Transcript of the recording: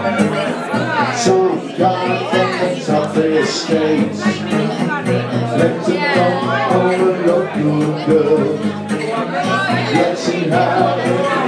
Some guy from the top of the estate let him come home and look good. Yes, he had